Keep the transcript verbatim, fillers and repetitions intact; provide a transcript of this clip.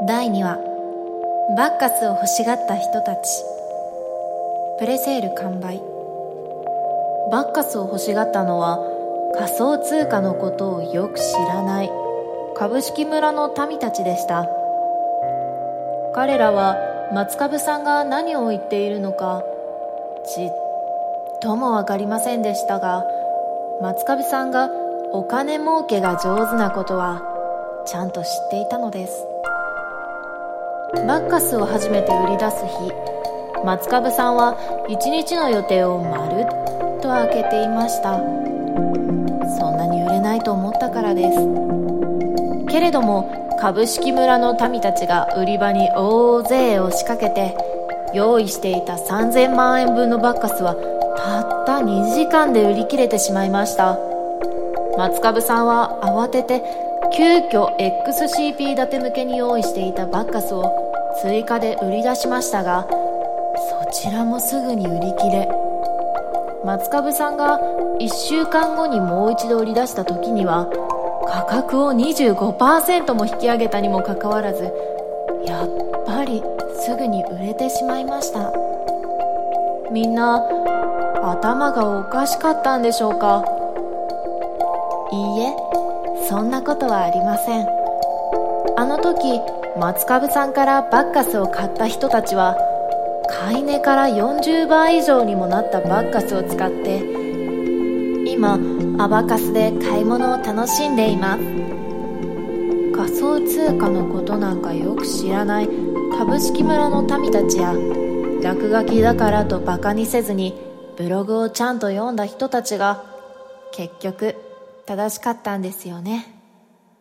だいにわバッカスを欲しがった人たち。プレセール完売。バッカスを欲しがったのは仮想通貨のことをよく知らない株式村の民たちでした。彼らは松株さんが何を言っているのかちっともわかりませんでしたが、松株さんがお金儲けが上手なことはちゃんと知っていたのです。バッカスを初めて売り出す日、松株さんは一日の予定をまるっと開けていました。そんなに売れないと思ったからです。けれども株式村の民たちが売り場に大勢押しかけて用意していたさんぜんまんえんぶんのバッカスはたったにじかんで売り切れてしまいました。松株さんは慌てて急遽 エックスシーピー 建て向けに用意していたバッカスを追加で売り出しましたが、そちらもすぐに売り切れ、松株さんがいっしゅうかんごにもう一度売り出した時には価格を にじゅうごパーセント も引き上げたにもかかわらず、やっぱりすぐに売れてしまいました。みんな頭がおかしかったんでしょうか。いいえ、そんなことはありません。あの時松株さんからバッカスを買った人たちは買い値からよんじゅうばい以上にもなったバッカスを使って今アバカスで買い物を楽しんでいます。仮想通貨のことなんかよく知らない株式村の民たちや、落書きだからとバカにせずにブログをちゃんと読んだ人たちが結局正しかったんですよね。